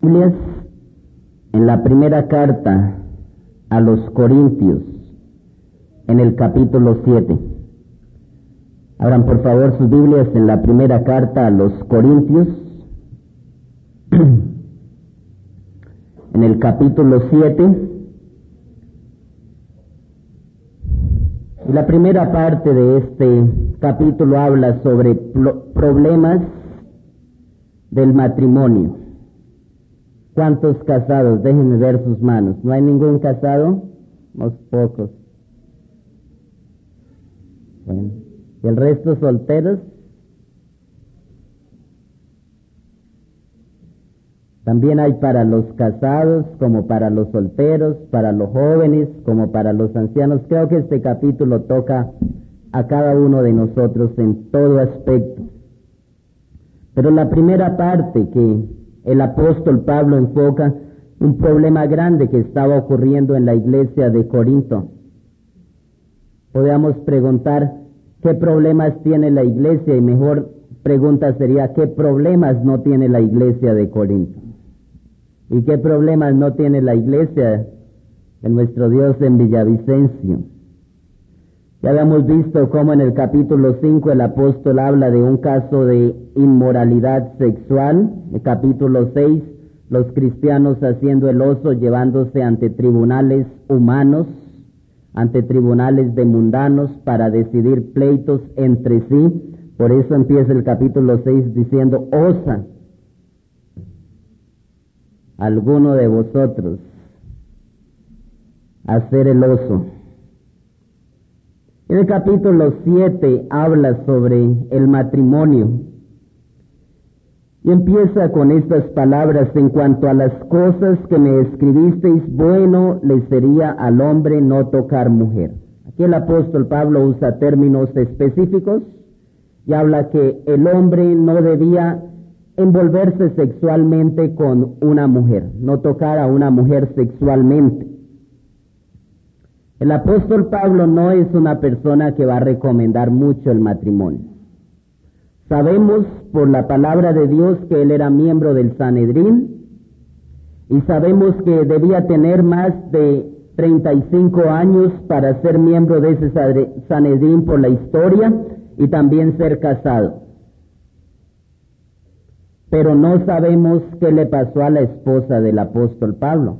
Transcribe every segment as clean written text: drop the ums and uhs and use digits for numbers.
Biblias en la primera carta a los Corintios, en el capítulo 7. Abran por favor sus Biblias en la primera carta a los Corintios, en el capítulo 7. Y la primera parte de este capítulo habla sobre problemas del matrimonio. ¿Cuántos casados? Déjenme ver sus manos. ¿No hay ningún casado? Unos pocos. Bueno. ¿Y el resto solteros? También hay para los casados, como para los solteros, para los jóvenes, como para los ancianos. Creo que este capítulo toca a cada uno de nosotros en todo aspecto. Pero la primera parte que el apóstol Pablo enfoca un problema grande que estaba ocurriendo en la iglesia de Corinto. Podríamos preguntar qué problemas tiene la iglesia, y mejor pregunta sería qué problemas no tiene la iglesia de Corinto. ¿Y qué problemas no tiene la iglesia de nuestro Dios en Villavicencio? Ya habíamos visto cómo en el capítulo 5 el apóstol habla de un caso de inmoralidad sexual. En el capítulo 6, los cristianos haciendo el oso, llevándose ante tribunales humanos, ante tribunales de mundanos para decidir pleitos entre sí. Por eso empieza el capítulo 6 diciendo: ¿osa alguno de vosotros hacer el oso? En el capítulo 7 habla sobre el matrimonio y empieza con estas palabras: en cuanto a las cosas que me escribisteis, bueno le sería al hombre no tocar mujer. Aquí el apóstol Pablo usa términos específicos y habla que el hombre no debía envolverse sexualmente con una mujer, no tocar a una mujer sexualmente. El apóstol Pablo no es una persona que va a recomendar mucho el matrimonio. Sabemos por la palabra de Dios que él era miembro del Sanedrín y sabemos que debía tener más de 35 años para ser miembro de ese Sanedrín por la historia y también ser casado. Pero no sabemos qué le pasó a la esposa del apóstol Pablo.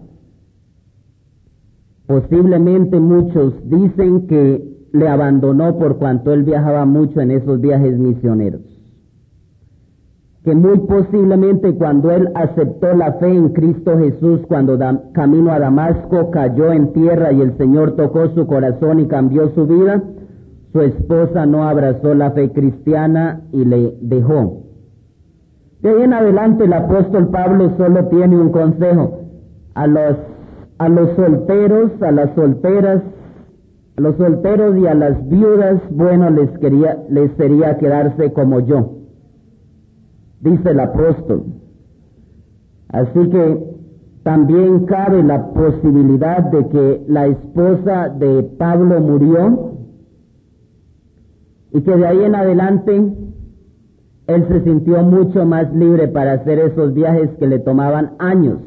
Posiblemente muchos dicen que le abandonó por cuanto él viajaba mucho en esos viajes misioneros. Que muy posiblemente cuando él aceptó la fe en Cristo Jesús, cuando camino a Damasco cayó en tierra y el Señor tocó su corazón y cambió su vida, su esposa no abrazó la fe cristiana y le dejó. De ahí en adelante el apóstol Pablo solo tiene un consejo a los solteros, a las solteras, a los solteros y a las viudas: bueno les sería quedarse como yo, dice el apóstol. Así que también cabe la posibilidad de que la esposa de Pablo murió y que de ahí en adelante él se sintió mucho más libre para hacer esos viajes que le tomaban años.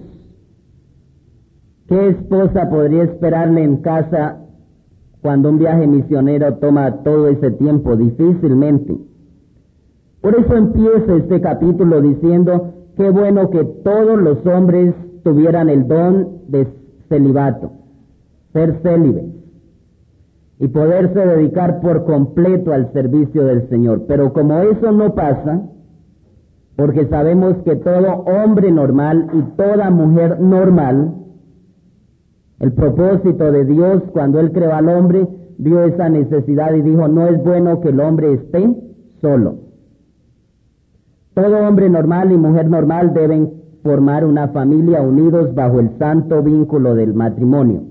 ¿Qué esposa podría esperarle en casa cuando un viaje misionero toma todo ese tiempo? Difícilmente. Por eso empieza este capítulo diciendo: qué bueno que todos los hombres tuvieran el don de celibato, ser célibes, y poderse dedicar por completo al servicio del Señor. Pero como eso no pasa, porque sabemos que todo hombre normal y toda mujer normal, el propósito de Dios cuando Él creó al hombre, vio esa necesidad y dijo: no es bueno que el hombre esté solo. Todo hombre normal y mujer normal deben formar una familia unidos bajo el santo vínculo del matrimonio.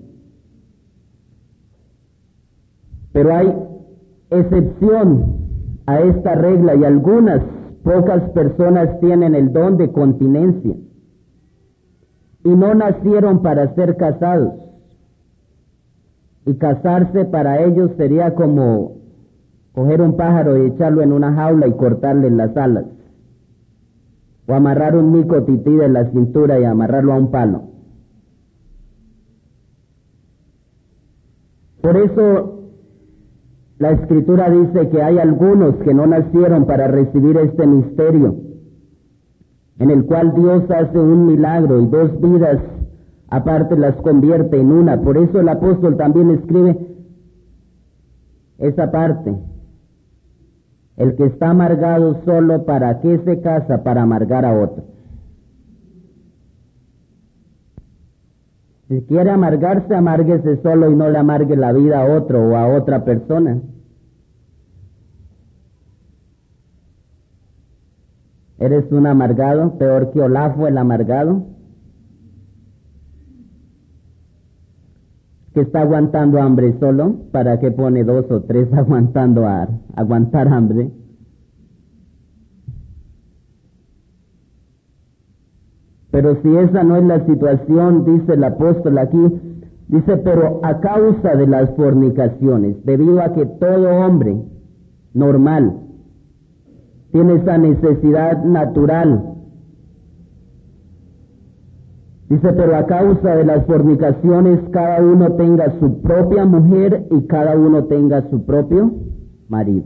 Pero hay excepción a esta regla y algunas pocas personas tienen el don de continencia y no nacieron para ser casados. Y casarse para ellos sería como coger un pájaro y echarlo en una jaula y cortarle las alas. o amarrar un mico tití de la cintura y amarrarlo a un palo. Por eso la Escritura dice que hay algunos que no nacieron para recibir este misterio, en el cual Dios hace un milagro y dos vidas aparte las convierte en una. Por eso el apóstol también escribe esa parte. El que está amargado solo, ¿para qué se casa? Para amargar a otro. Si quiere amargarse, amárguese solo y no le amargue la vida a otro o a otra persona. ¿Eres un amargado? Peor que Olafo el amargado, que está aguantando hambre solo. ¿Para qué pone dos o tres aguantar hambre? Pero si esa no es la situación, dice el apóstol aquí, dice, pero a causa de las fornicaciones, debido a que todo hombre normal tiene esa necesidad natural. Dice, pero a causa de las fornicaciones, cada uno tenga su propia mujer y cada uno tenga su propio marido.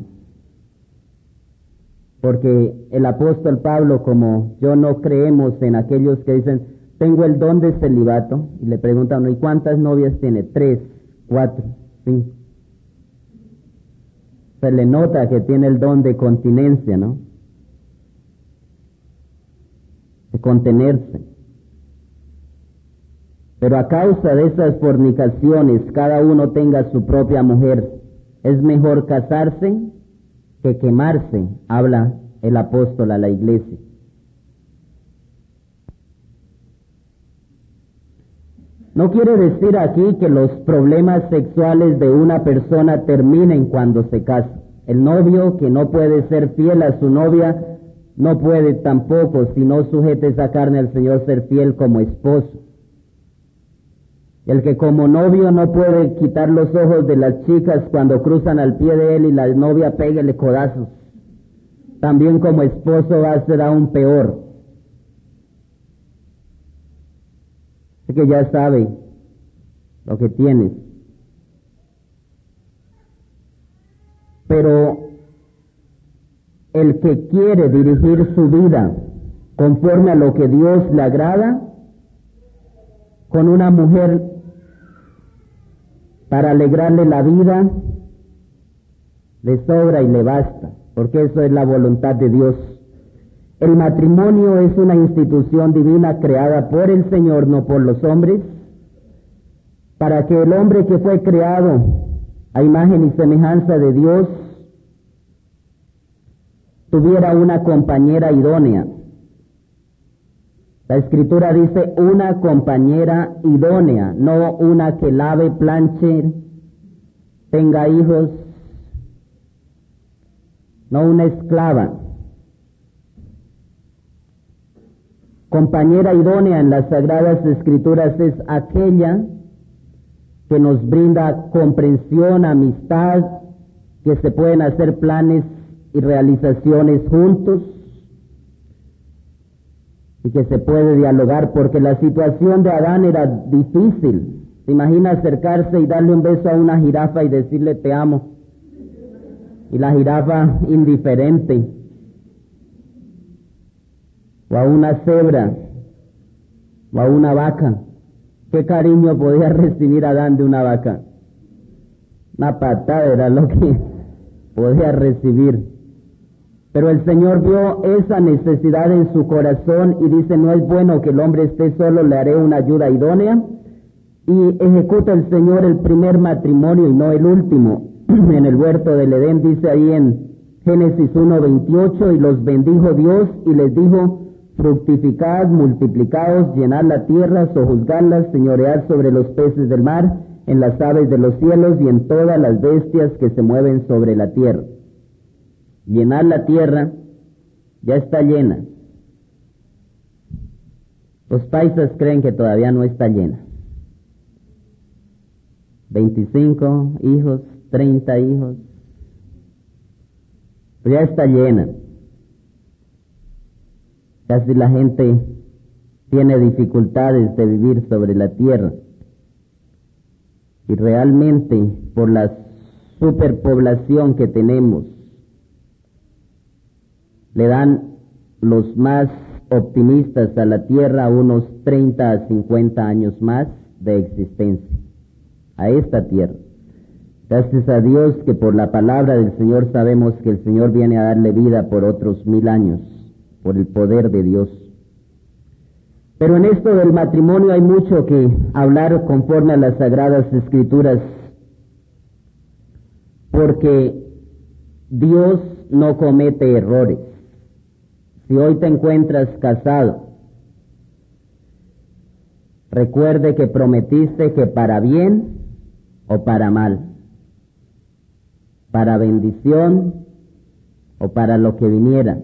Porque el apóstol Pablo, como yo, no creemos en aquellos que dicen, tengo el don de celibato, y le preguntan, ¿y cuántas novias tiene? 3, 4, 5. Se le nota que tiene el don de continencia, ¿no? De contenerse. Pero a causa de esas fornicaciones, cada uno tenga su propia mujer. Es mejor casarse que quemarse, habla el apóstol a la iglesia. No quiere decir aquí que los problemas sexuales de una persona terminen cuando se casa. El novio que no puede ser fiel a su novia, no puede tampoco, si no sujete esa carne al Señor, ser fiel como esposo. El que como novio no puede quitar los ojos de las chicas cuando cruzan al pie de él y la novia péguele codazos, también como esposo va a ser aún peor. Así que ya sabe lo que tienes. Pero el que quiere dirigir su vida conforme a lo que Dios le agrada, con una mujer para alegrarle la vida, le sobra y le basta, porque eso es la voluntad de Dios. El matrimonio es una institución divina creada por el Señor, no por los hombres, para que el hombre que fue creado a imagen y semejanza de Dios tuviera una compañera idónea. La Escritura dice una compañera idónea, no una que lave, planche, tenga hijos, no una esclava. Compañera idónea en las Sagradas Escrituras es aquella que nos brinda comprensión, amistad, que se pueden hacer planes y realizaciones juntos, y que se puede dialogar, porque la situación de Adán era difícil. ¿Se imagina acercarse y darle un beso a una jirafa y decirle te amo? Y la jirafa indiferente. O a una cebra, o a una vaca. ¿Qué cariño podía recibir Adán de una vaca? Una patada era lo que podía recibir. Pero el Señor vio esa necesidad en su corazón y dice, no es bueno que el hombre esté solo, le haré una ayuda idónea. Y ejecuta el Señor el primer matrimonio y no el último. En el huerto del Edén dice ahí en Génesis 1:28, y los bendijo Dios y les dijo, fructificad, multiplicaos, llenad la tierra, sojuzgadla, señoread sobre los peces del mar, en las aves de los cielos y en todas las bestias que se mueven sobre la tierra. Llenar la tierra ya está llena. Los paisas creen que todavía no está llena. 25 hijos, 30 hijos, pero ya está llena. Casi la gente tiene dificultades de vivir sobre la tierra. Y realmente, por la superpoblación que tenemos, le dan los más optimistas a la tierra unos 30 a 50 años más de existencia, a esta tierra. Gracias a Dios que por la palabra del Señor sabemos que el Señor viene a darle vida por otros 1000 años, por el poder de Dios. Pero en esto del matrimonio hay mucho que hablar conforme a las Sagradas Escrituras, porque Dios no comete errores. Si hoy te encuentras casado, recuerde que prometiste que para bien o para mal, para bendición o para lo que viniera.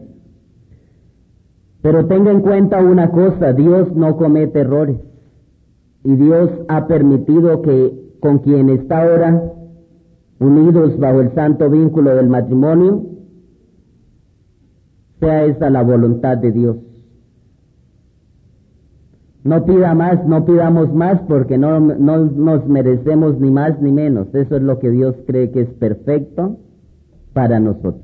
Pero tenga en cuenta una cosa, Dios no comete errores. Y Dios ha permitido que con quien está ahora unidos bajo el santo vínculo del matrimonio, sea esa la voluntad de Dios. No pida más, no pidamos más, porque no nos merecemos ni más ni menos. Eso es lo que Dios cree que es perfecto para nosotros.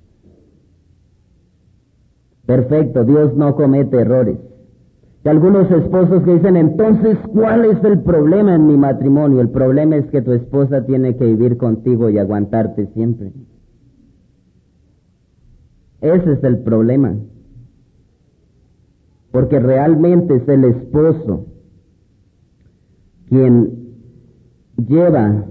Perfecto, Dios no comete errores. Y algunos esposos que dicen, entonces, ¿cuál es el problema en mi matrimonio? El problema es que tu esposa tiene que vivir contigo y aguantarte siempre. Ese es el problema. Porque realmente es el esposo quien lleva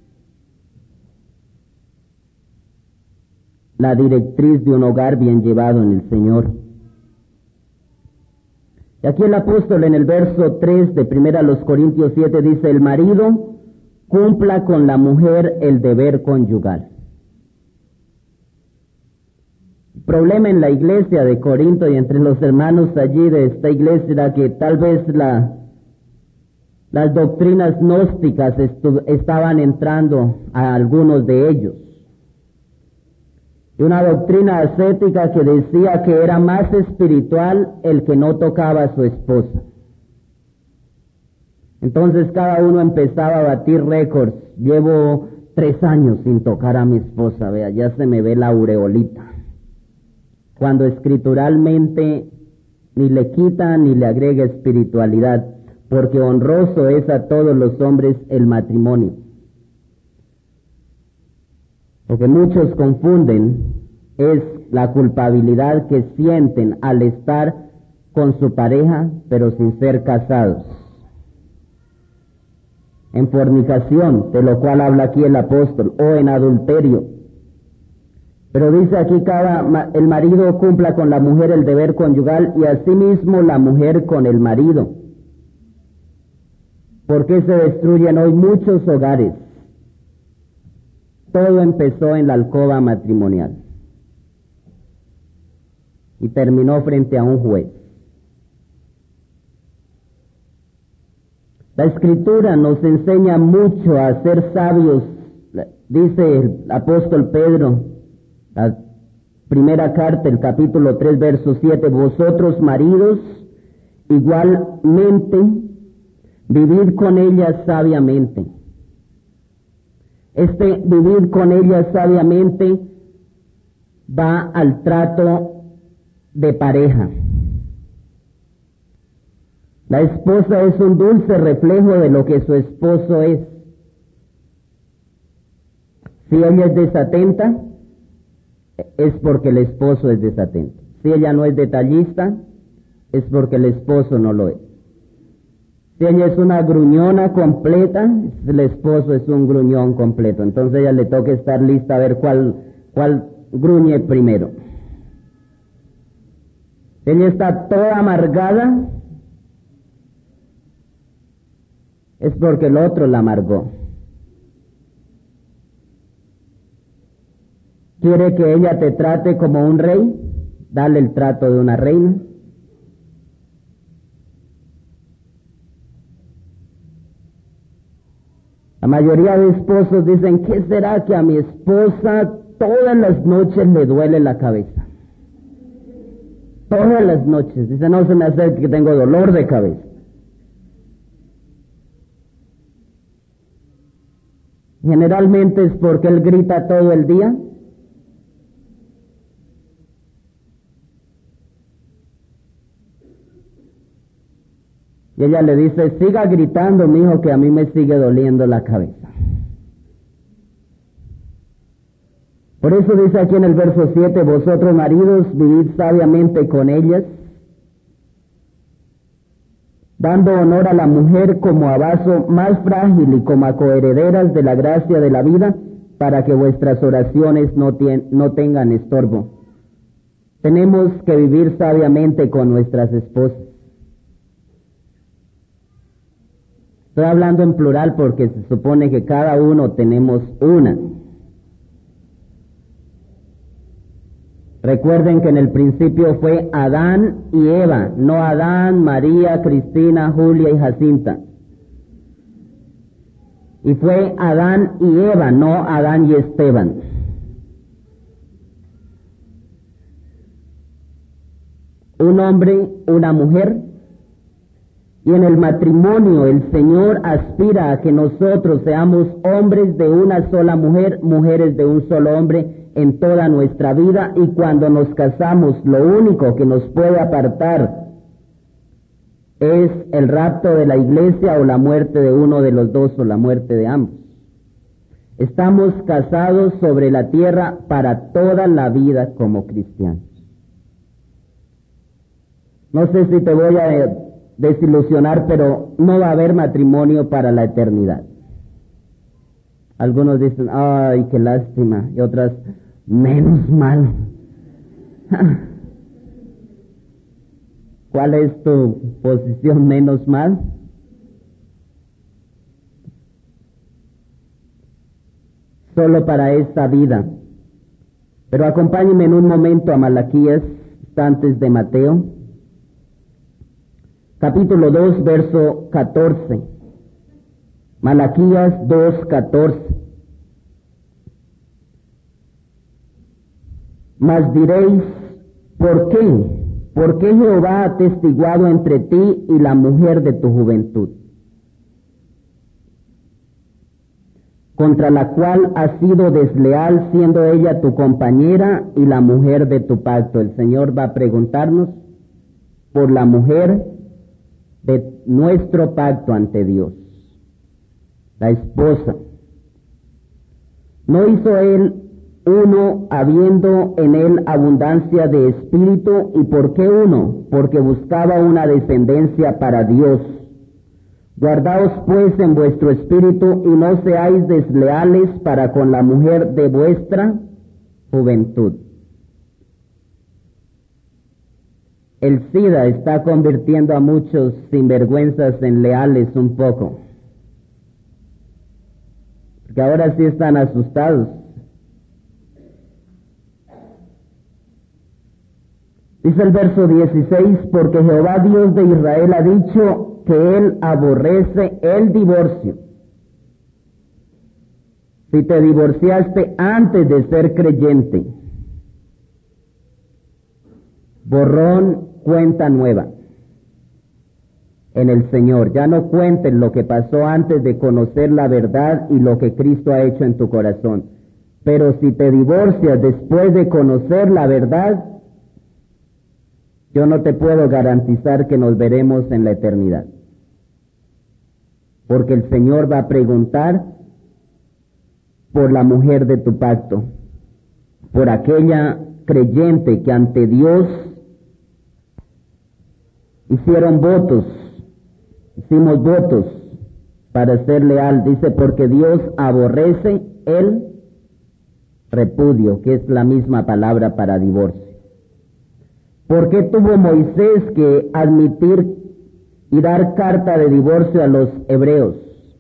la directriz de un hogar bien llevado en el Señor. Y aquí el apóstol en el verso 3 de 1 Corintios 7 dice, el marido cumpla con la mujer el deber conyugal. El problema en la iglesia de Corinto y entre los hermanos allí de esta iglesia era que tal vez las doctrinas gnósticas estaban entrando a algunos de ellos. Y una doctrina ascética que decía que era más espiritual el que no tocaba a su esposa. Entonces cada uno empezaba a batir récords. Llevo 3 años sin tocar a mi esposa, vea, ya se me ve la aureolita. Cuando escrituralmente ni le quita ni le agrega espiritualidad, porque honroso es a todos los hombres el matrimonio. Lo que muchos confunden es la culpabilidad que sienten al estar con su pareja, pero sin ser casados. En fornicación, de lo cual habla aquí el apóstol, o en adulterio. Pero dice aquí el marido cumpla con la mujer el deber conyugal y asimismo la mujer con el marido. ¿Por qué se destruyen hoy muchos hogares? Todo empezó en la alcoba matrimonial y terminó frente a un juez. La Escritura nos enseña mucho a ser sabios. Dice el apóstol Pedro, la primera carta, el capítulo 3, verso 7, vosotros maridos, igualmente, vivid con ella sabiamente. Vivir con ella sabiamente va al trato de pareja. La esposa es un dulce reflejo de lo que su esposo es. Si ella es desatenta, es porque el esposo es desatento. Si ella no es detallista, es porque el esposo no lo es. Si ella es una gruñona completa, el esposo es un gruñón completo. Entonces ella le toca estar lista a ver cuál gruñe primero. Si ella está toda amargada, es porque el otro la amargó. ¿Quiere que ella te trate como un rey? Dale el trato de una reina. La mayoría de esposos dicen, ¿qué será que a mi esposa todas las noches le duele la cabeza? Todas las noches. Dice, no se me acerque que tengo dolor de cabeza. Generalmente es porque él grita todo el día. Y ella le dice, siga gritando, mijo, que a mí me sigue doliendo la cabeza. Por eso dice aquí en el verso 7, vosotros maridos, vivid sabiamente con ellas, dando honor a la mujer como a vaso más frágil y como a coherederas de la gracia de la vida, para que vuestras oraciones no tengan estorbo. Tenemos que vivir sabiamente con nuestras esposas. Estoy hablando en plural porque se supone que cada uno tenemos una. Recuerden que en el principio fue Adán y Eva, no Adán, María, Cristina, Julia y Jacinta. Y fue Adán y Eva, no Adán y Esteban. Un hombre, una mujer. Y en el matrimonio el Señor aspira a que nosotros seamos hombres de una sola mujer, mujeres de un solo hombre en toda nuestra vida, y cuando nos casamos lo único que nos puede apartar es el rapto de la iglesia o la muerte de uno de los dos o la muerte de ambos. Estamos casados sobre la tierra para toda la vida como cristianos. No sé si te voy a desilusionar, pero no va a haber matrimonio para la eternidad. Algunos dicen, ay, qué lástima, y otras, menos mal. ¿Cuál es tu posición, menos mal? Solo para esta vida. Pero acompáñenme en un momento a Malaquías, antes de Mateo. Capítulo 2, verso 14. Malaquías 2, 14. Mas diréis, ¿por qué? ¿Por qué Jehová ha atestiguado entre ti y la mujer de tu juventud, contra la cual has sido desleal, siendo ella tu compañera y la mujer de tu pacto? El Señor va a preguntarnos por la mujer de nuestro pacto ante Dios, la esposa. ¿No hizo él uno habiendo en él abundancia de espíritu? ¿Y por qué uno? Porque buscaba una descendencia para Dios. Guardaos pues en vuestro espíritu y no seáis desleales para con la mujer de vuestra juventud. El SIDA está convirtiendo a muchos sinvergüenzas en leales un poco, porque ahora sí están asustados. Dice el verso 16, porque Jehová Dios de Israel ha dicho que Él aborrece el divorcio. Si te divorciaste antes de ser creyente, borrón, cuenta nueva en el Señor. Ya no cuentes lo que pasó antes de conocer la verdad y lo que Cristo ha hecho en tu corazón. Pero si te divorcias después de conocer la verdad, yo no te puedo garantizar que nos veremos en la eternidad. Porque el Señor va a preguntar por la mujer de tu pacto, por aquella creyente que ante Dios hicieron votos, hicimos votos para ser leal. Dice, porque Dios aborrece el repudio, que es la misma palabra para divorcio. ¿Por qué tuvo Moisés que admitir y dar carta de divorcio a los hebreos?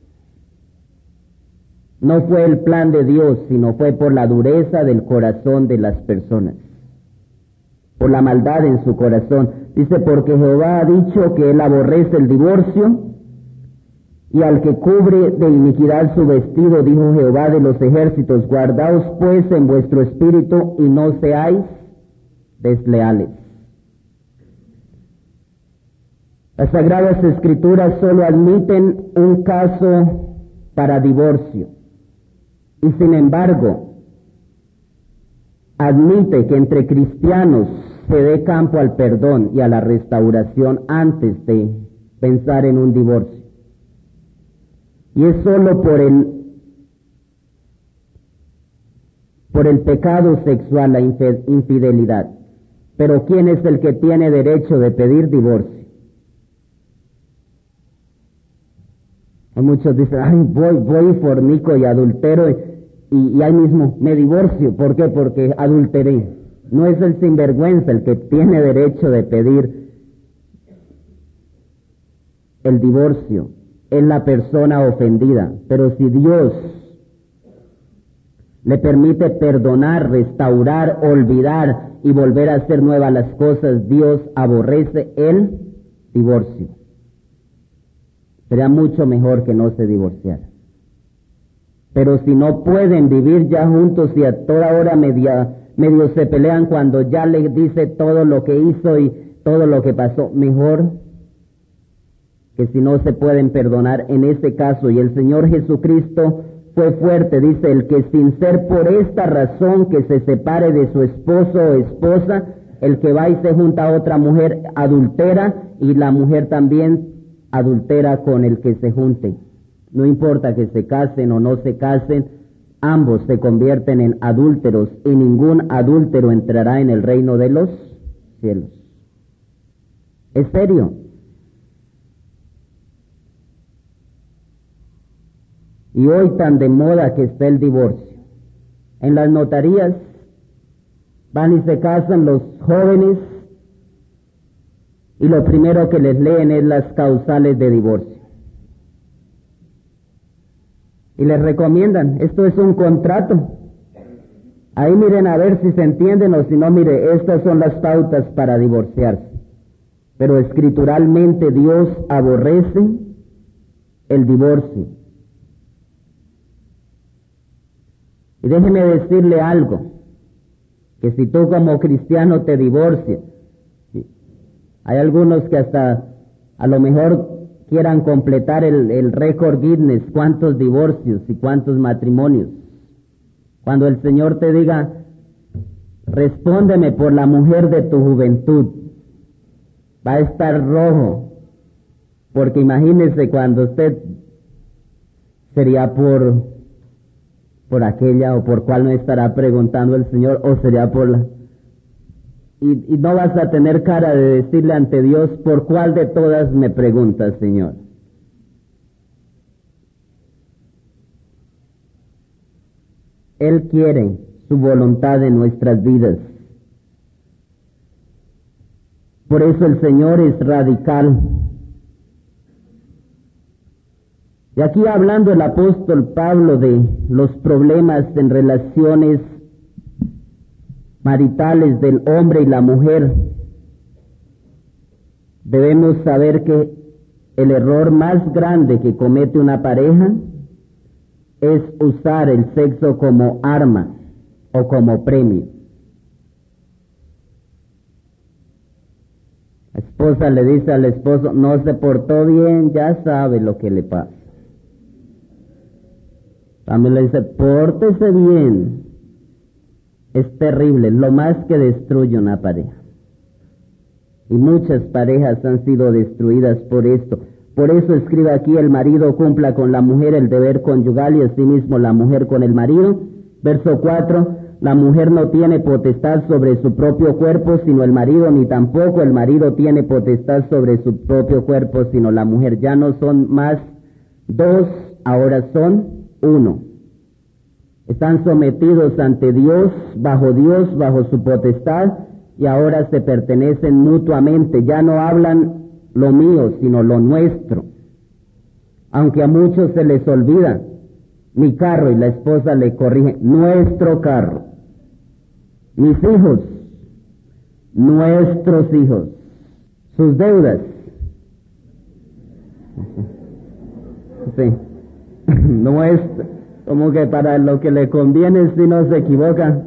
No fue el plan de Dios, sino fue por la dureza del corazón de las personas, por la maldad en su corazón. Dice, porque Jehová ha dicho que Él aborrece el divorcio, y al que cubre de iniquidad su vestido, dijo Jehová de los ejércitos, guardaos pues en vuestro espíritu y no seáis desleales. Las Sagradas Escrituras solo admiten un caso para divorcio y sin embargo admite que entre cristianos se dé campo al perdón y a la restauración antes de pensar en un divorcio. Y es solo por el pecado sexual, la infidelidad. Pero ¿quién es el que tiene derecho de pedir divorcio? Muchos dicen, ay, voy y fornico y adultero y ahí mismo me divorcio. ¿Por qué? Porque adulteré. No es el sinvergüenza el que tiene derecho de pedir el divorcio, es la persona ofendida. Pero si Dios le permite perdonar, restaurar, olvidar y volver a hacer nuevas las cosas, Dios aborrece el divorcio. Sería mucho mejor que no se divorciara. Pero si no pueden vivir ya juntos y a toda hora medio se pelean cuando ya le dice todo lo que hizo y todo lo que pasó, mejor que si no se pueden perdonar en ese caso. Y el Señor Jesucristo fue fuerte, dice, el que sin ser por esta razón que se separe de su esposo o esposa, el que va y se junta a otra mujer adultera, y la mujer también adultera con el que se junte. No importa que se casen o no se casen, ambos se convierten en adúlteros y ningún adúltero entrará en el reino de los cielos. ¿Es serio? Y hoy tan de moda que está el divorcio. En las notarías van y se casan los jóvenes y lo primero que les leen es las causales de divorcio. Y les recomiendan, esto es un contrato. Ahí miren a ver si se entienden o si no, mire, estas son las pautas para divorciarse. Pero escrituralmente Dios aborrece el divorcio. Y déjeme decirle algo, que si tú como cristiano te divorcias, hay algunos que hasta a lo mejor quieran completar el récord Guinness, cuántos divorcios y cuántos matrimonios. Cuando el Señor te diga, respóndeme por la mujer de tu juventud, va a estar rojo, porque imagínese cuando usted sería por aquella o por cuál no estará preguntando el Señor, o sería por la... Y no vas a tener cara de decirle ante Dios, ¿por cuál de todas me preguntas, Señor? Él quiere su voluntad en nuestras vidas. Por eso el Señor es radical. Y aquí hablando el apóstol Pablo de los problemas en relaciones maritales del hombre y la mujer, debemos saber que el error más grande que comete una pareja es usar el sexo como arma o como premio. La esposa le dice al esposo, no se portó bien, ya sabe lo que le pasa. También le dice, pórtese bien. Es terrible, lo más que destruye una pareja. Y muchas parejas han sido destruidas por esto. Por eso escribe aquí, el marido cumpla con la mujer el deber conyugal y asimismo la mujer con el marido. Verso 4, la mujer no tiene potestad sobre su propio cuerpo sino el marido, ni tampoco el marido tiene potestad sobre su propio cuerpo sino la mujer. Ya no son más dos, ahora son uno. Están sometidos ante Dios, bajo su potestad, y ahora se pertenecen mutuamente. Ya no hablan lo mío, sino lo nuestro. Aunque a muchos se les olvida, mi carro, y la esposa le corrige, nuestro carro. Mis hijos, nuestros hijos. Sus deudas. Sí. Nuestro. Como que para lo que le conviene si no se equivoca.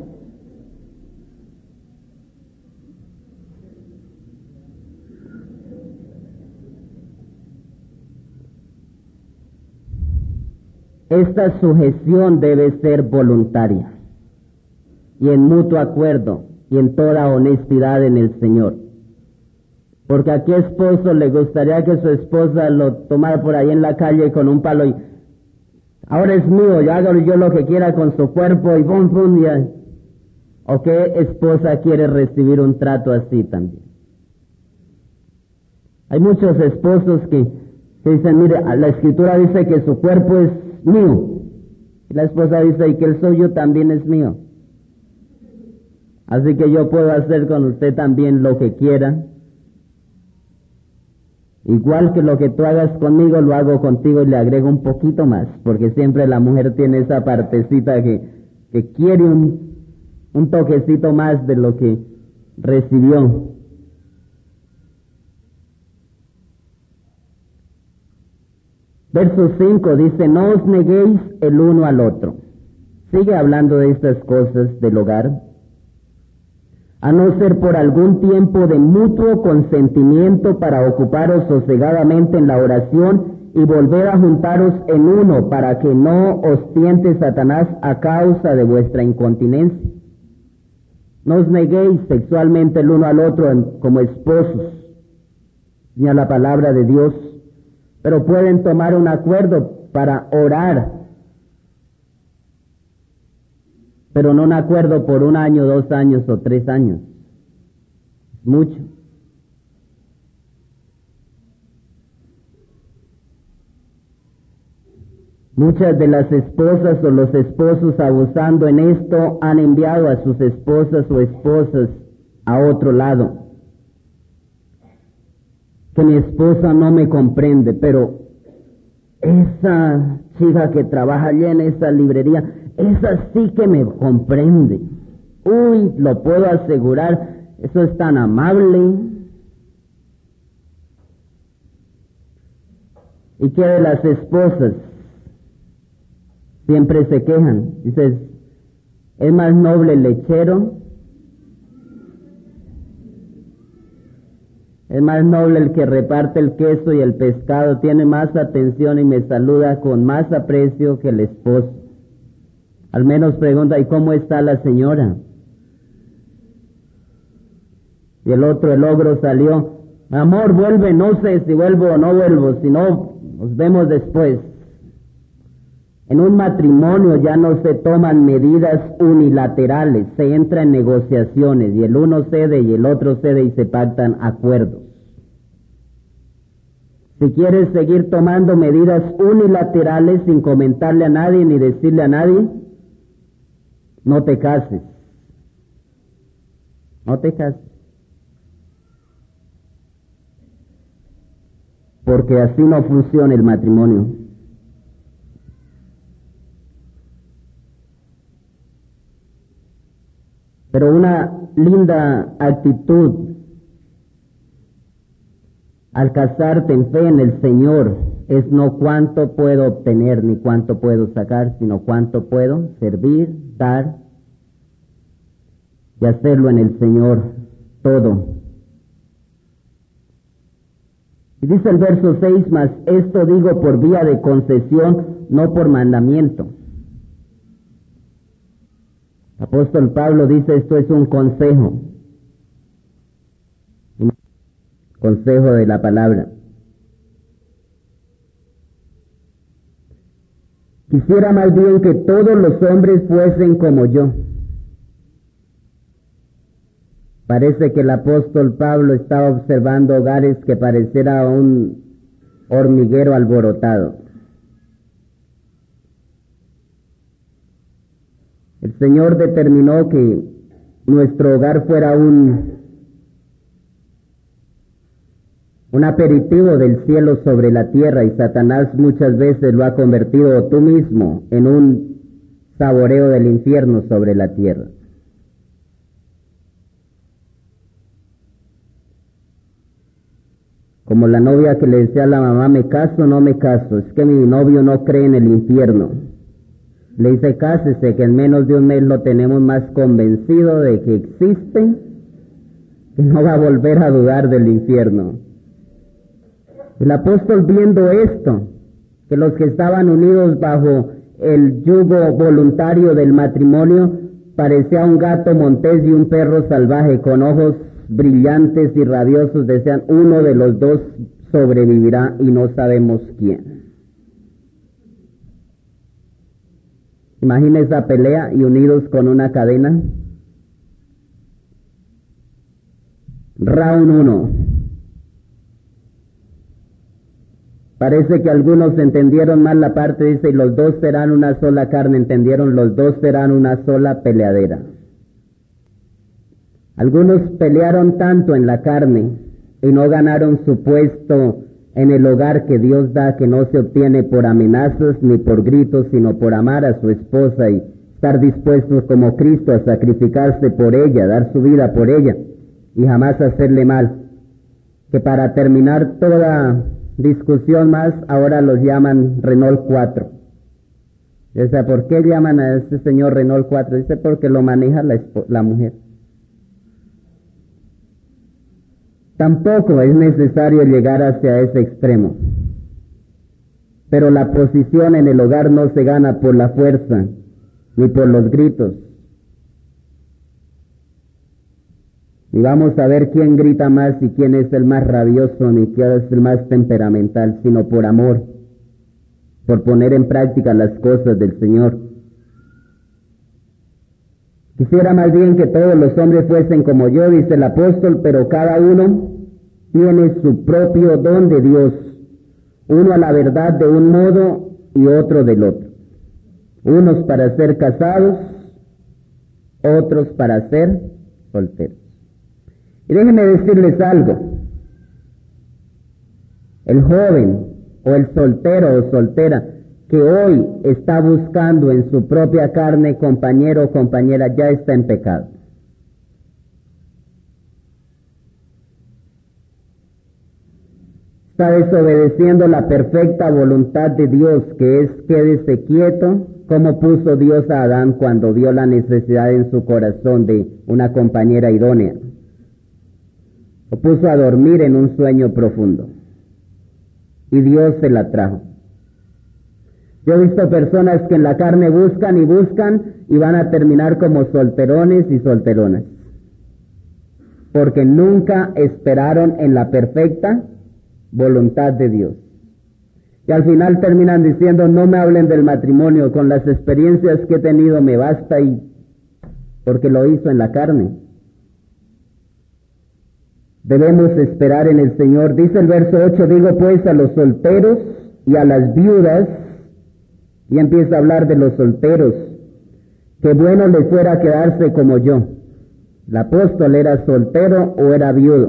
esta sujeción debe ser voluntaria y en mutuo acuerdo y en toda honestidad en el Señor. Porque a qué esposo le gustaría que su esposa lo tomara por ahí en la calle con un palo y ahora es mío, yo hago yo lo que quiera con su cuerpo y bum, bum, ya. ¿O qué esposa quiere recibir un trato así también? Hay muchos esposos que dicen, mire, la Escritura dice que su cuerpo es mío. Y la esposa dice, y que el suyo también es mío. Así que yo puedo hacer con usted también lo que quiera. Igual que lo que tú hagas conmigo, lo hago contigo y le agrego un poquito más, porque siempre la mujer tiene esa partecita que quiere un toquecito más de lo que recibió. Verso 5 dice, no os neguéis el uno al otro. Sigue hablando de estas cosas del hogar. A no ser por algún tiempo de mutuo consentimiento para ocuparos sosegadamente en la oración y volver a juntaros en uno para que no os tiente Satanás a causa de vuestra incontinencia. No os neguéis sexualmente el uno al otro como esposos, ni a la palabra de Dios, pero pueden tomar un acuerdo para orar, pero no un acuerdo por 1 año, 2 años o 3 años. Mucho. Muchas de las esposas o los esposos abusando en esto han enviado a sus esposas o esposas a otro lado. Que mi esposa no me comprende, pero esa chica que trabaja allá en esa librería, esa sí que me comprende. Uy, lo puedo asegurar, eso es tan amable. ¿Y qué de las esposas? Siempre se quejan. Dices, ¿es más noble el lechero? Es más noble el que reparte el queso y el pescado, tiene más atención y me saluda con más aprecio que el esposo. Al menos pregunta, ¿y cómo está la señora? Y el otro, el ogro, salió, amor, vuelve, no sé si vuelvo o no vuelvo, si no, nos vemos después. En un matrimonio ya no se toman medidas unilaterales, se entra en negociaciones y el uno cede y el otro cede y se pactan acuerdos. Si quieres seguir tomando medidas unilaterales sin comentarle a nadie ni decirle a nadie, no te cases. No te cases. Porque así no funciona el matrimonio. Pero una linda actitud al casarte en fe en el Señor es no cuánto puedo obtener ni cuánto puedo sacar, sino cuánto puedo servir, dar y hacerlo en el Señor todo. Y dice el verso 6, mas esto digo por vía de concesión, no por mandamiento. Apóstol Pablo dice, esto es un consejo de la palabra. Quisiera más bien que todos los hombres fuesen como yo. Parece que el apóstol Pablo estaba observando hogares que pareciera un hormiguero alborotado. El Señor determinó que nuestro hogar fuera un aperitivo del cielo sobre la tierra, y Satanás muchas veces lo ha convertido tú mismo en un saboreo del infierno sobre la tierra. Como la novia que le decía a la mamá, ¿me caso o no me caso? Es que mi novio no cree en el infierno. Le dice, cásese, que en menos de un mes lo tenemos más convencido de que existe, que no va a volver a dudar del infierno. El apóstol, viendo esto, que los que estaban unidos bajo el yugo voluntario del matrimonio parecía un gato montés y un perro salvaje con ojos brillantes y rabiosos. Decían, uno de los dos sobrevivirá y no sabemos quién. Imagina esa pelea y unidos con una cadena. Round 1. Parece que algunos entendieron mal la parte, dice, y los dos serán una sola carne. Entendieron, los dos serán una sola peleadera. Algunos pelearon tanto en la carne y no ganaron su puesto en el hogar que Dios da, que no se obtiene por amenazas ni por gritos, sino por amar a su esposa y estar dispuestos como Cristo a sacrificarse por ella, dar su vida por ella y jamás hacerle mal. Que para terminar toda discusión más, ahora los llaman Renault 4. O sea, ¿por qué llaman a este señor Renault 4? Dice, porque lo maneja la mujer. Tampoco es necesario llegar hacia ese extremo. Pero la posición en el hogar no se gana por la fuerza, ni por los gritos. Y vamos a ver quién grita más y quién es el más rabioso, ni quién es el más temperamental, sino por amor, por poner en práctica las cosas del Señor. Quisiera más bien que todos los hombres fuesen como yo, dice el apóstol, pero cada uno tiene su propio don de Dios, uno a la verdad de un modo y otro del otro. Unos para ser casados, otros para ser solteros. Y déjenme decirles algo. El joven o el soltero o soltera que hoy está buscando en su propia carne compañero o compañera ya está en pecado. Está desobedeciendo la perfecta voluntad de Dios, que es quédese quieto, como puso Dios a Adán cuando vio la necesidad en su corazón de una compañera idónea. Lo puso a dormir en un sueño profundo. Y Dios se la trajo. Yo he visto personas que en la carne buscan y buscan y van a terminar como solterones y solteronas. Porque nunca esperaron en la perfecta voluntad de Dios. Y al final terminan diciendo, no me hablen del matrimonio, con las experiencias que he tenido me basta, y porque lo hizo en la carne. Debemos esperar en el Señor. Dice el verso 8, digo pues a los solteros y a las viudas, y empieza a hablar de los solteros, que bueno les fuera quedarse como yo. El apóstol era soltero o era viudo.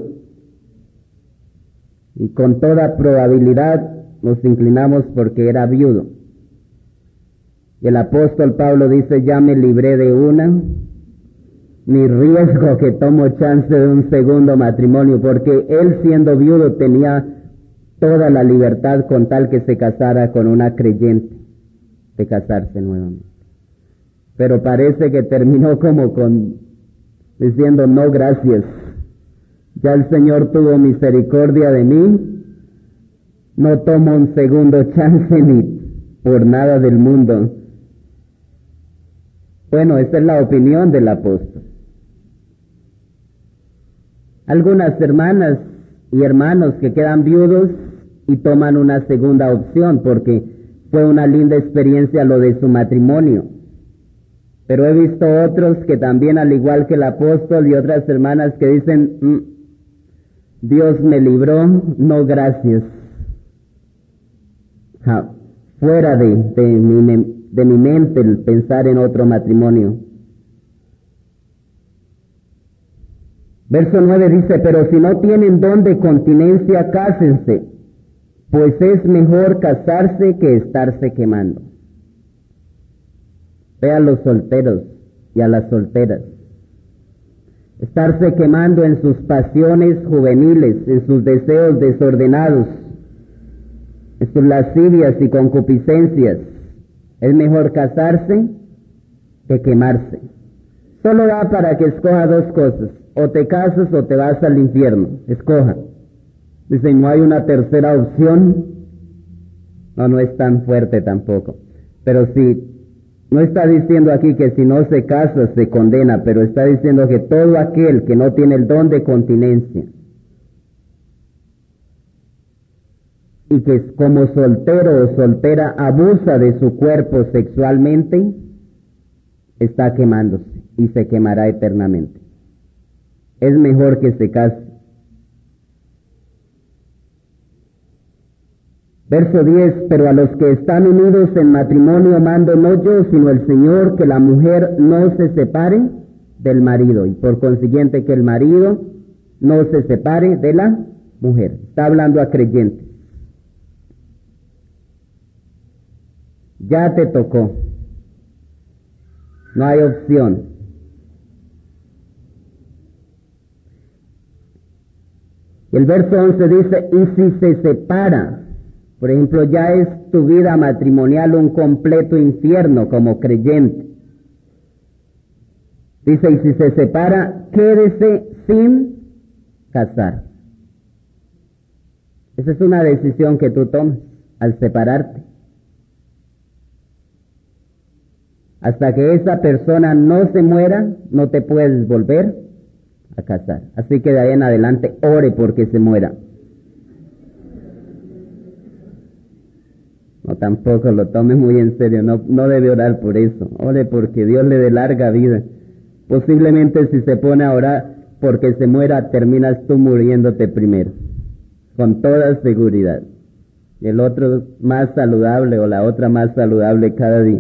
Y con toda probabilidad nos inclinamos porque era viudo. Y el apóstol Pablo dice, ya me libré de una, ni riesgo que tomo chance de un segundo matrimonio, porque él siendo viudo tenía toda la libertad con tal que se casara con una creyente, de casarse nuevamente. Pero parece que terminó diciendo, no gracias, ya el Señor tuvo misericordia de mí, no tomo un segundo chance ni por nada del mundo. Bueno, esa es la opinión del apóstol. Algunas hermanas y hermanos que quedan viudos y toman una segunda opción porque fue una linda experiencia lo de su matrimonio. Pero he visto otros que también, al igual que el apóstol y otras hermanas, que dicen, Dios me libró, no gracias. Fuera de mi mente el pensar en otro matrimonio. Verso 9 dice, pero si no tienen don de continencia, cásense, pues es mejor casarse que estarse quemando. Ve a los solteros y a las solteras. Estarse quemando en sus pasiones juveniles, en sus deseos desordenados, en sus lascivias y concupiscencias. Es mejor casarse que quemarse. Solo da para que escoja dos cosas. O te casas o te vas al infierno. Escoja. Dice, no hay una tercera opción. No, no es tan fuerte tampoco. Pero si, no está diciendo aquí que si no se casa se condena, pero está diciendo que todo aquel que no tiene el don de continencia y que como soltero o soltera abusa de su cuerpo sexualmente, está quemándose y se quemará eternamente. Es mejor que se case. Verso 10, pero a los que están unidos en matrimonio mando no yo, sino el Señor, que la mujer no se separe del marido, y por consiguiente que el marido no se separe de la mujer. Está hablando a creyentes. Ya te tocó. No hay opción. El verso 11 dice, y si se separa, por ejemplo, ya es tu vida matrimonial un completo infierno como creyente. Dice, y si se separa, quédese sin casar. Esa es una decisión que tú tomas al separarte. Hasta que esa persona no se muera, no te puedes volver a casar. Así que de ahí en adelante, ore porque se muera. No, tampoco lo tome muy en serio, no debe orar por eso. Ore porque Dios le dé larga vida. Posiblemente si se pone a orar porque se muera, terminas tú muriéndote primero, con toda seguridad. Y el otro más saludable o la otra más saludable cada día.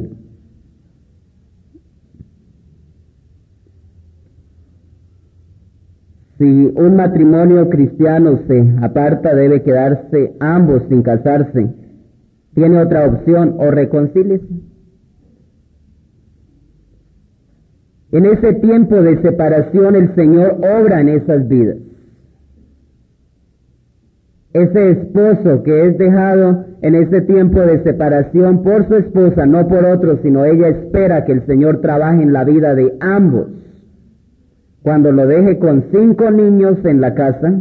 Si un matrimonio cristiano se aparta, debe quedarse ambos sin casarse. Tiene otra opción, o reconcíliese. En ese tiempo de separación el Señor obra en esas vidas. Ese esposo que es dejado en ese tiempo de separación por su esposa, no por otro, sino ella espera que el Señor trabaje en la vida de ambos. Cuando lo deje con 5 niños en la casa,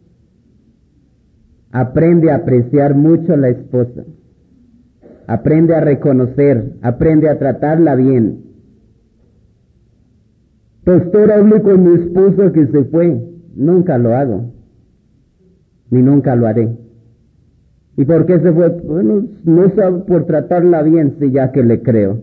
aprende a apreciar mucho a la esposa. Aprende a reconocer, aprende a tratarla bien. Pastor, hablé con mi esposa que se fue. Nunca lo hago, ni nunca lo haré. ¿Y por qué se fue? Bueno, no sabe, por tratarla bien, sí, ya que le creo.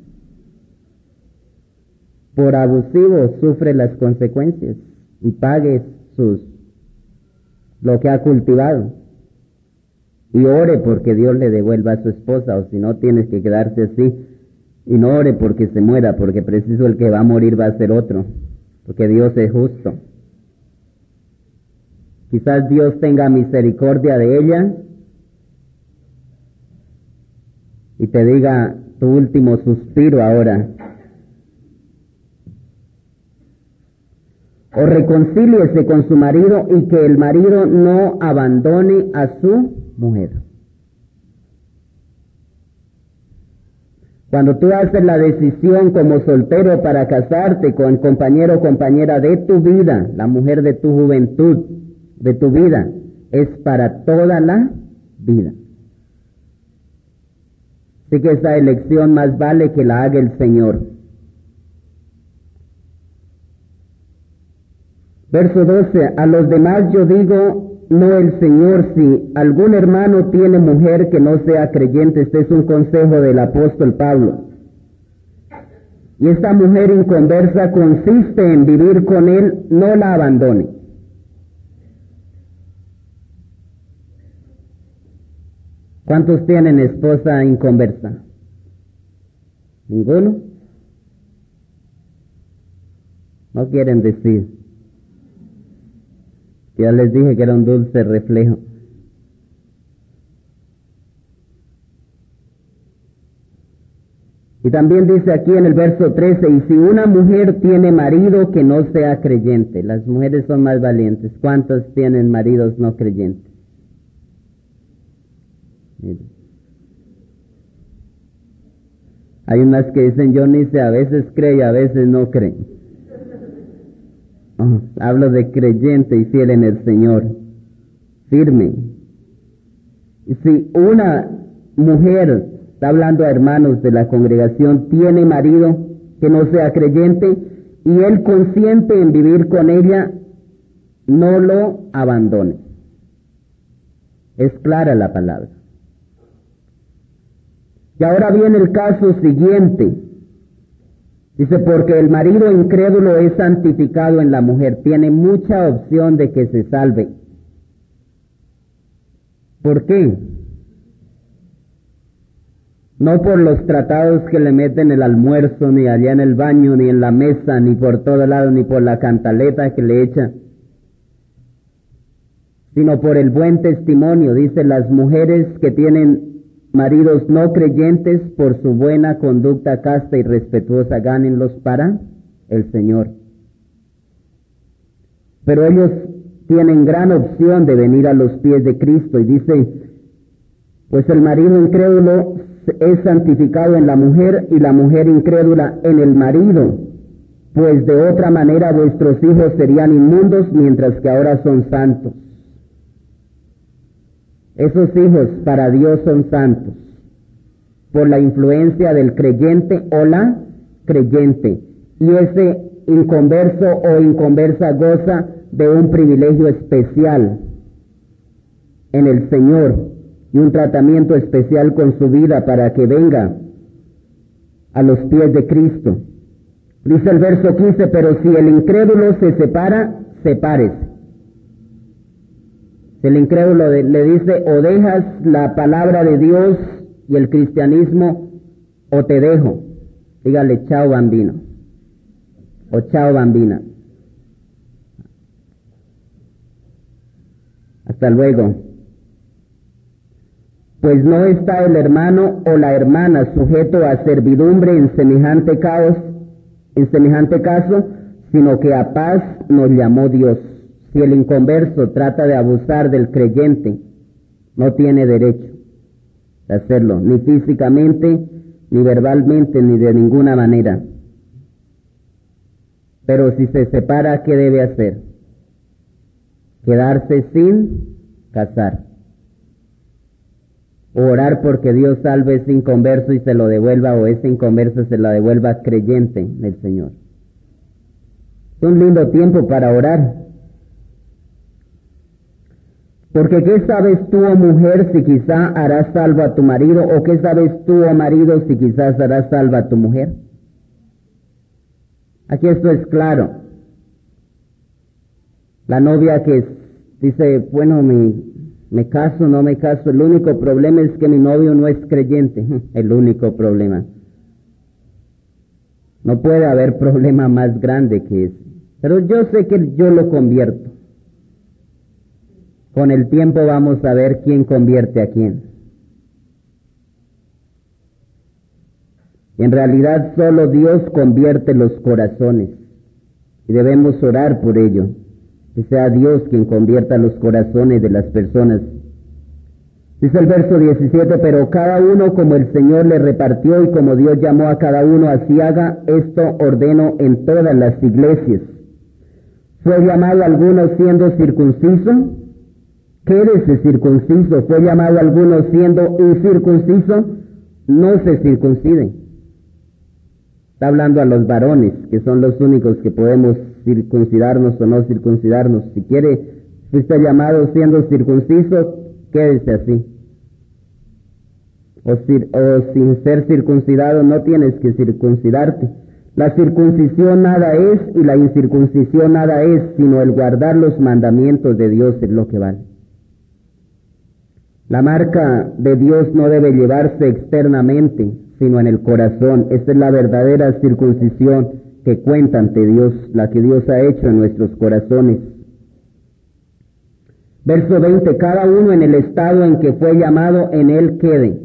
Por abusivo sufre las consecuencias y pague lo que ha cultivado. Y ore porque Dios le devuelva a su esposa, o si no tienes que quedarse así. Y no ore porque se muera, porque preciso el que va a morir va a ser otro, porque Dios es justo. Quizás Dios tenga misericordia de ella y te diga tu último suspiro ahora. O reconcíliese con su marido y que el marido no abandone a su mujer. Cuando tú haces la decisión como soltero para casarte con compañero o compañera de tu vida, la mujer de tu juventud, de tu vida, es para toda la vida. Así que esa elección más vale que la haga el Señor. Verso 12, a los demás yo digo, no el Señor, si algún hermano tiene mujer que no sea creyente, este es un consejo del apóstol Pablo, y esta mujer inconversa consiste en vivir con él, no la abandone. ¿Cuántos tienen esposa inconversa? ¿Ninguno? No quieren decir. Ya les dije que era un dulce reflejo. Y también dice aquí en el verso 13, y si una mujer tiene marido que no sea creyente, las mujeres son más valientes. ¿Cuántos tienen maridos no creyentes? Miren. Hay unas que dicen, yo ni sé, a veces cree y a veces no cree. Hablo de creyente y fiel en el Señor, firme. Y si una mujer, está hablando a hermanos de la congregación, tiene marido que no sea creyente y él consiente en vivir con ella, no lo abandone. Es clara la palabra. Y ahora viene el caso siguiente. Dice, porque el marido incrédulo es santificado en la mujer, tiene mucha opción de que se salve. ¿Por qué? No por los tratados que le meten en el almuerzo, ni allá en el baño, ni en la mesa, ni por todo lado, ni por la cantaleta que le echa, sino por el buen testimonio. Dice, las mujeres que tienen maridos no creyentes, por su buena conducta casta y respetuosa, gánenlos para el Señor. Pero ellos tienen gran opción de venir a los pies de Cristo, y dice, pues el marido incrédulo es santificado en la mujer y la mujer incrédula en el marido, pues de otra manera vuestros hijos serían inmundos mientras que ahora son santos. Esos hijos para Dios son santos por la influencia del creyente o la creyente, y ese inconverso o inconversa goza de un privilegio especial en el Señor y un tratamiento especial con su vida para que venga a los pies de Cristo. Dice el verso 15, pero si el incrédulo se separa, sepárese. El incrédulo le dice, o dejas la palabra de Dios y el cristianismo, o te dejo. Dígale, chao bambino, o chao bambina. Hasta luego. Pues no está el hermano o la hermana sujeto a servidumbre en semejante caso, sino que a paz nos llamó Dios. Si el inconverso trata de abusar del creyente, no tiene derecho de hacerlo, ni físicamente, ni verbalmente, ni de ninguna manera. Pero si se separa, ¿qué debe hacer? Quedarse sin casar. O orar porque Dios salve a ese inconverso y se lo devuelva, o ese inconverso se lo devuelva creyente del Señor. Es un lindo tiempo para orar. Porque ¿qué sabes tú, oh mujer, si quizá harás salvo a tu marido? ¿O qué sabes tú, oh marido, si quizás harás salvo a tu mujer? Aquí esto es claro. La novia que dice, bueno, me caso, no me caso, el único problema es que mi novio no es creyente. El único problema. No puede haber problema más grande que ese. Pero yo sé que yo lo convierto. Con el tiempo vamos a ver quién convierte a quién. En realidad solo Dios convierte los corazones y debemos orar por ello, que sea Dios quien convierta los corazones de las personas. Dice el verso 17, pero cada uno como el Señor le repartió y como Dios llamó a cada uno, así haga. Esto ordeno en todas las iglesias. ¿Fue llamado alguno siendo circunciso? Quédese circunciso. ¿Fue llamado alguno siendo incircunciso? No se circunciden. Está hablando a los varones, que son los únicos que podemos circuncidarnos o no circuncidarnos. Si fuiste llamado siendo circunciso, quédese así. O sin ser circuncidado, no tienes que circuncidarte. La circuncisión nada es y la incircuncisión nada es, sino el guardar los mandamientos de Dios es lo que vale. La marca de Dios no debe llevarse externamente, sino en el corazón. Esta es la verdadera circuncisión que cuenta ante Dios, la que Dios ha hecho en nuestros corazones. Verso 20, cada uno en el estado en que fue llamado, en él quede.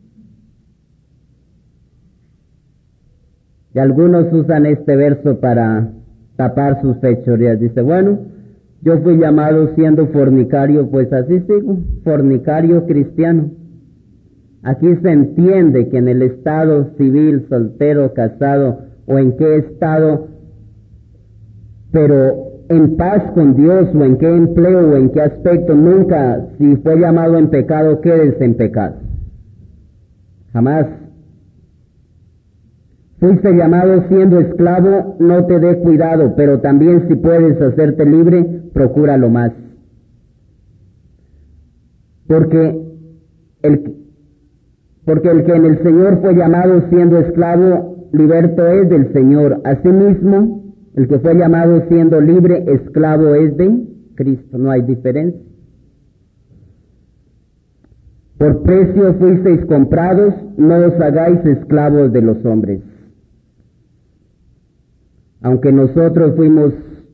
Y algunos usan este verso para tapar sus fechorías. Dice, bueno, yo fui llamado siendo fornicario, pues así sigo, fornicario cristiano. Aquí se entiende que en el estado civil, soltero, casado, o en qué estado, pero en paz con Dios, o en qué empleo, o en qué aspecto, nunca, si fue llamado en pecado, quédese en pecado. Jamás. Fuiste llamado siendo esclavo, no te dé cuidado, pero también si puedes hacerte libre, procúralo más. Porque el que en el Señor fue llamado siendo esclavo, liberto es del Señor. Asimismo, el que fue llamado siendo libre, esclavo es de Cristo. No hay diferencia. Por precio fuisteis comprados, no os hagáis esclavos de los hombres. Aunque nosotros fuimos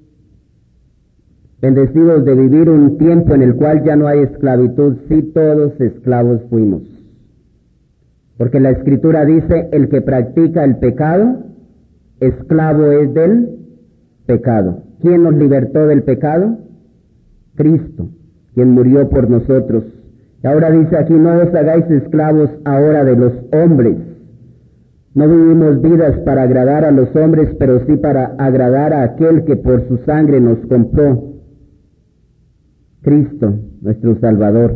bendecidos de vivir un tiempo en el cual ya no hay esclavitud, sí todos esclavos fuimos. Porque la Escritura dice, el que practica el pecado, esclavo es del pecado. ¿Quién nos libertó del pecado? Cristo, quien murió por nosotros. Y ahora dice aquí, no os hagáis esclavos ahora de los hombres. No vivimos vidas para agradar a los hombres, pero sí para agradar a aquel que por su sangre nos compró, Cristo, nuestro Salvador.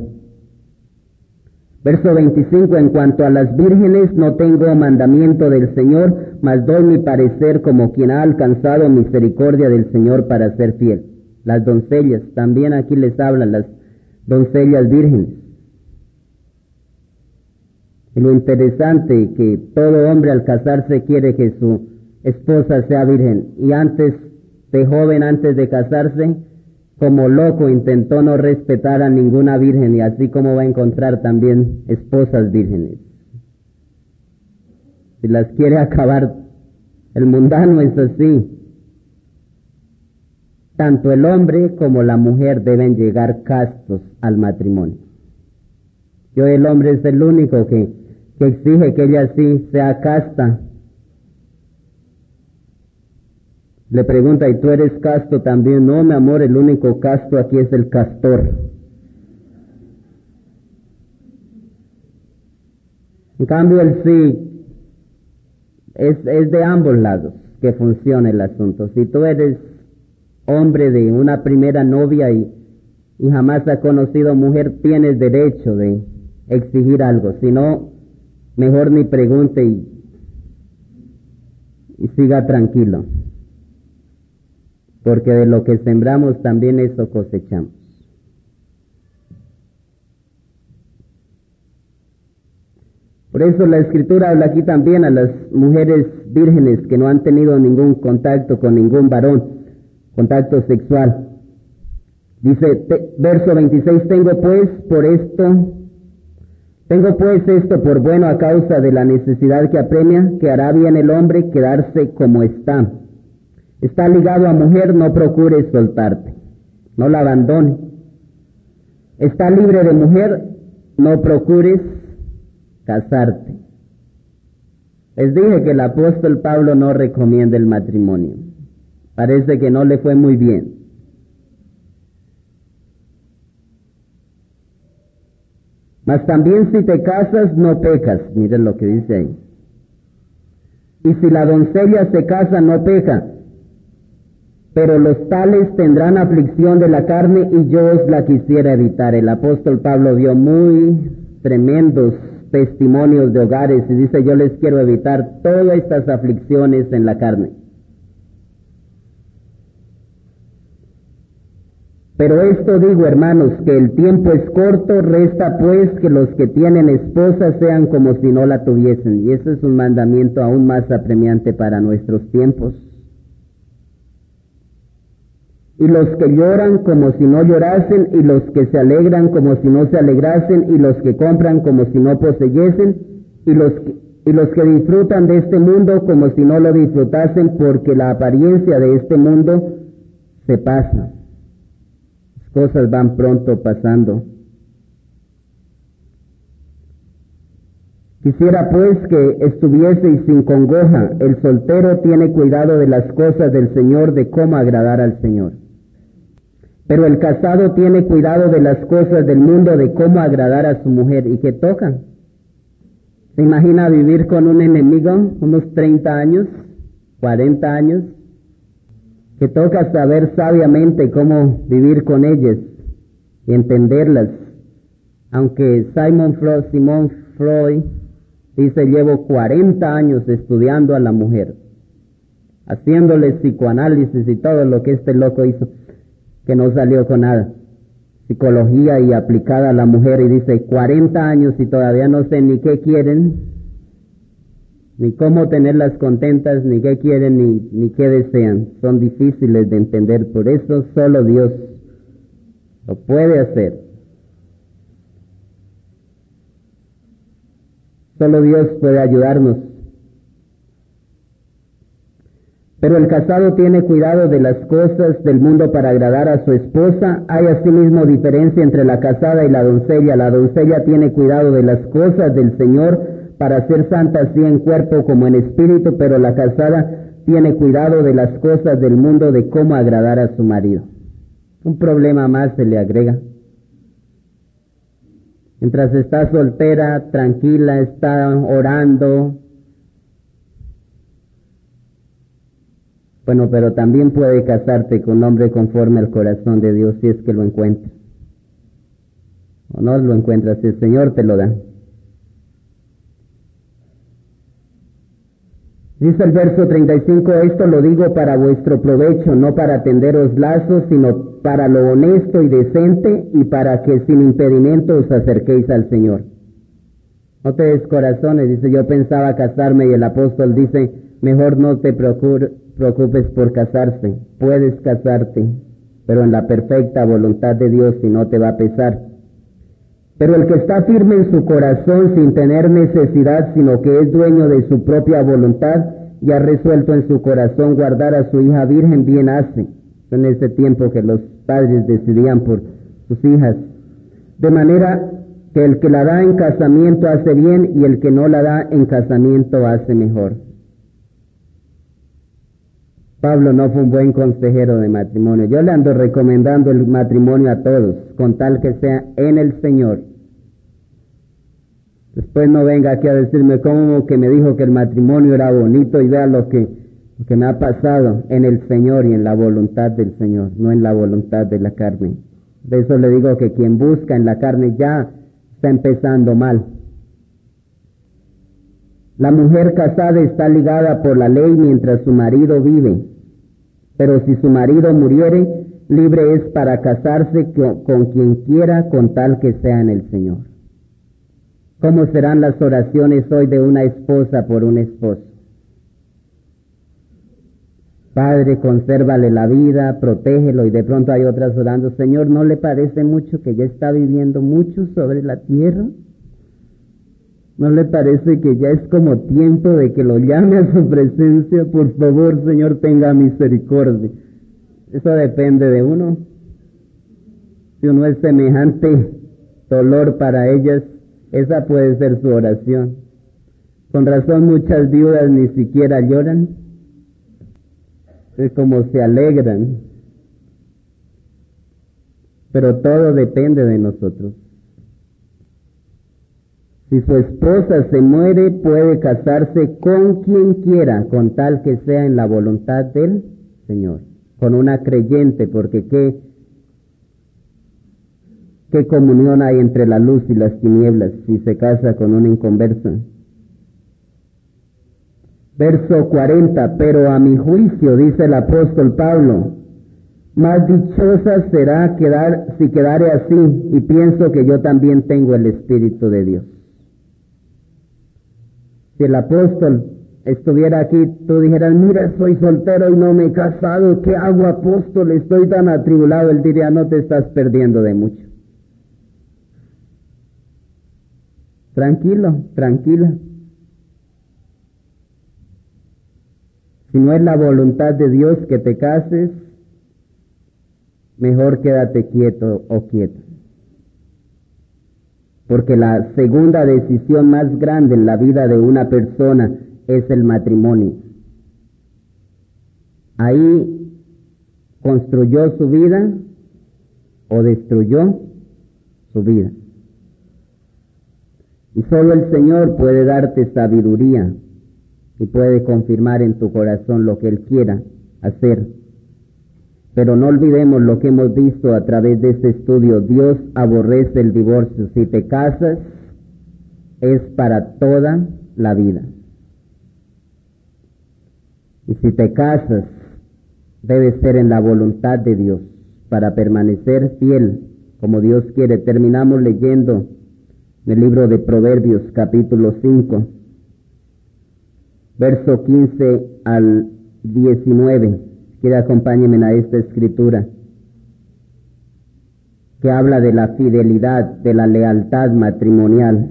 Verso 25, en cuanto a las vírgenes, no tengo mandamiento del Señor, mas doy mi parecer como quien ha alcanzado misericordia del Señor para ser fiel. Las doncellas, también aquí les hablan las doncellas vírgenes. Y lo interesante que todo hombre al casarse quiere que su esposa sea virgen. Y antes de joven, antes de casarse, como loco intentó no respetar a ninguna virgen, y así como va a encontrar también esposas vírgenes. Si las quiere acabar, el mundano es así. Tanto el hombre como la mujer deben llegar castos al matrimonio. El hombre es el único que exige que ella sí sea casta. Le pregunta, ¿y tú eres casto también? No, mi amor, el único casto aquí es el castor. En cambio, el sí es de ambos lados que funciona el asunto. Si tú eres hombre de una primera novia y jamás has conocido mujer, tienes derecho de exigir algo. Si no, mejor ni pregunte y siga tranquilo. Porque de lo que sembramos también eso cosechamos. Por eso la Escritura habla aquí también a las mujeres vírgenes que no han tenido ningún contacto con ningún varón, contacto sexual. Dice, verso 26, tengo pues esto por bueno a causa de la necesidad que apremia, que hará bien el hombre quedarse como está. Está ligado a mujer, no procures soltarte, no la abandones. Está libre de mujer, no procures casarte. Les dije que el apóstol Pablo no recomienda el matrimonio. Parece que no le fue muy bien. Mas también si te casas, no pecas. Miren lo que dice ahí. Y si la doncella se casa, no peca. Pero los tales tendrán aflicción de la carne y yo os la quisiera evitar. El apóstol Pablo dio muy tremendos testimonios de hogares y dice, yo les quiero evitar todas estas aflicciones en la carne. Pero esto digo, hermanos, que el tiempo es corto, resta pues que los que tienen esposa sean como si no la tuviesen. Y ese es un mandamiento aún más apremiante para nuestros tiempos. Y los que lloran como si no llorasen, y los que se alegran como si no se alegrasen, y los que compran como si no poseyesen, y los que disfrutan de este mundo como si no lo disfrutasen, porque la apariencia de este mundo se pasa. Las cosas van pronto pasando. Quisiera pues que estuvieseis sin congoja. El soltero tiene cuidado de las cosas del Señor, de cómo agradar al Señor. Pero el casado tiene cuidado de las cosas del mundo, de cómo agradar a su mujer. ¿Y qué toca? ¿Se imagina vivir con un enemigo unos 30 años, 40 años? Que toca saber sabiamente cómo vivir con ellas y entenderlas. Aunque Simon Freud Dice, llevo 40 años estudiando a la mujer, haciéndole psicoanálisis y todo lo que este loco hizo, que no salió con nada. Psicología y aplicada a la mujer, y dice, 40 años y todavía no sé ni qué quieren, ni cómo tenerlas contentas, ni qué quieren, ni qué desean. Son difíciles de entender, por eso solo Dios lo puede hacer. Solo Dios puede ayudarnos. Pero el casado tiene cuidado de las cosas del mundo para agradar a su esposa. Hay asimismo diferencia entre la casada y la doncella. La doncella tiene cuidado de las cosas del Señor para ser santa así en cuerpo como en espíritu, pero la casada tiene cuidado de las cosas del mundo, de cómo agradar a su marido. Un problema más se le agrega. Mientras está soltera, tranquila, está orando. Bueno, pero también puede casarte con un hombre conforme al corazón de Dios si es que lo encuentra. O no lo encuentras, el Señor te lo da. Dice el verso 35, esto lo digo para vuestro provecho, no para tenderos lazos, sino para lo honesto y decente, y para que sin impedimento os acerquéis al Señor. No te des corazones, dice, yo pensaba casarme, y el apóstol dice, mejor no te preocupes por casarse, puedes casarte, pero en la perfecta voluntad de Dios, y no te va a pesar. Pero el que está firme en su corazón sin tener necesidad, sino que es dueño de su propia voluntad, y ha resuelto en su corazón guardar a su hija virgen, bien hace. En ese tiempo que los padres decidían por sus hijas. De manera que el que la da en casamiento hace bien, y el que no la da en casamiento hace mejor. Pablo no fue un buen consejero de matrimonio. Yo le ando recomendando el matrimonio a todos, con tal que sea en el Señor. Después no venga aquí a decirme cómo que me dijo que el matrimonio era bonito, y vea lo que me ha pasado en el Señor y en la voluntad del Señor, no en la voluntad de la carne. De eso le digo que quien busca en la carne ya está empezando mal. La mujer casada está ligada por la ley mientras su marido vive, pero si su marido muriere, libre es para casarse con quien quiera, con tal que sea en el Señor. ¿Cómo serán las oraciones hoy de una esposa por un esposo? Padre, consérvale la vida, protégelo, y de pronto hay otras orando, Señor, ¿no le parece mucho que ya está viviendo mucho sobre la tierra? ¿No le parece que ya es como tiempo de que lo llame a su presencia? Por favor, Señor, tenga misericordia. Eso depende de uno. Si uno es semejante dolor para ellas, esa puede ser su oración. Con razón muchas viudas ni siquiera lloran. Es como se alegran. Pero todo depende de nosotros. Si su esposa se muere, puede casarse con quien quiera, con tal que sea en la voluntad del Señor. Con una creyente, porque ¿qué comunión hay entre la luz y las tinieblas si se casa con una inconversa? Verso 40, pero a mi juicio, dice el apóstol Pablo, más dichosa será si quedare así, y pienso que yo también tengo el Espíritu de Dios. Si el apóstol estuviera aquí, tú dijeras, mira, soy soltero y no me he casado, ¿qué hago, apóstol? Estoy tan atribulado. Él diría, no te estás perdiendo de mucho. Tranquilo, tranquila. Si no es la voluntad de Dios que te cases, mejor quédate quieto o quieta. Porque la segunda decisión más grande en la vida de una persona es el matrimonio. Ahí construyó su vida o destruyó su vida. Y solo el Señor puede darte sabiduría y puede confirmar en tu corazón lo que Él quiera hacer. Pero no olvidemos lo que hemos visto a través de este estudio. Dios aborrece el divorcio. Si te casas, es para toda la vida. Y si te casas, debe ser en la voluntad de Dios, para permanecer fiel, como Dios quiere. Terminamos leyendo en el libro de Proverbios, capítulo 5, verso 15 al 19. Quiero acompáñenme a esta escritura, que habla de la fidelidad, de la lealtad matrimonial.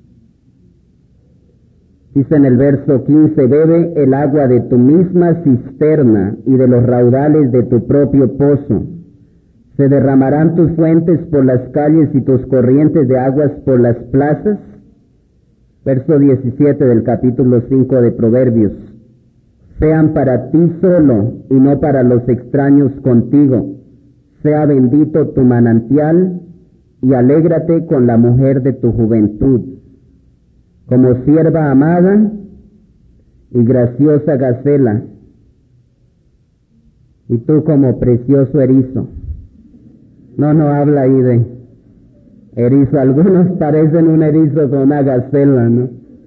Dice en el verso 15, bebe el agua de tu misma cisterna y de los raudales de tu propio pozo. Se derramarán tus fuentes por las calles y tus corrientes de aguas por las plazas. Verso 17 del capítulo 5 de Proverbios. Sean para ti solo y no para los extraños contigo. Sea bendito tu manantial y alégrate con la mujer de tu juventud. Como sierva amada y graciosa gacela, y tú como precioso erizo. No habla ahí de erizo. Algunos parecen un erizo con una gacela, ¿no?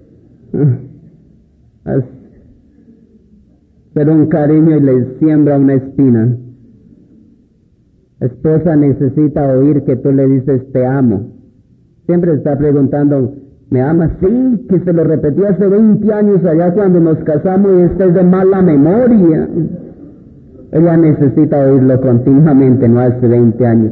Pero un cariño y le siembra una espina. Esposa necesita oír que tú le dices te amo. Siempre está preguntando, ¿me amas? Sí, que se lo repetí hace 20 años allá cuando nos casamos y este es de mala memoria. Ella necesita oírlo continuamente, no hace 20 años.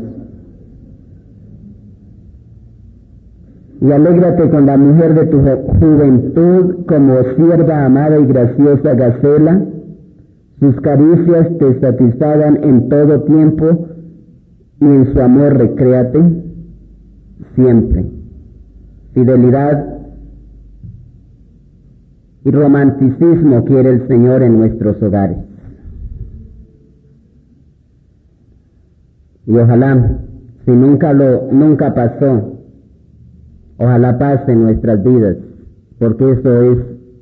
Y alégrate con la mujer de tu juventud como sierva amada y graciosa gacela. Sus caricias te satisfagan en todo tiempo y en su amor recréate siempre. Fidelidad y romanticismo quiere el Señor en nuestros hogares. Y ojalá, si nunca pasó, ojalá pase en nuestras vidas, porque eso es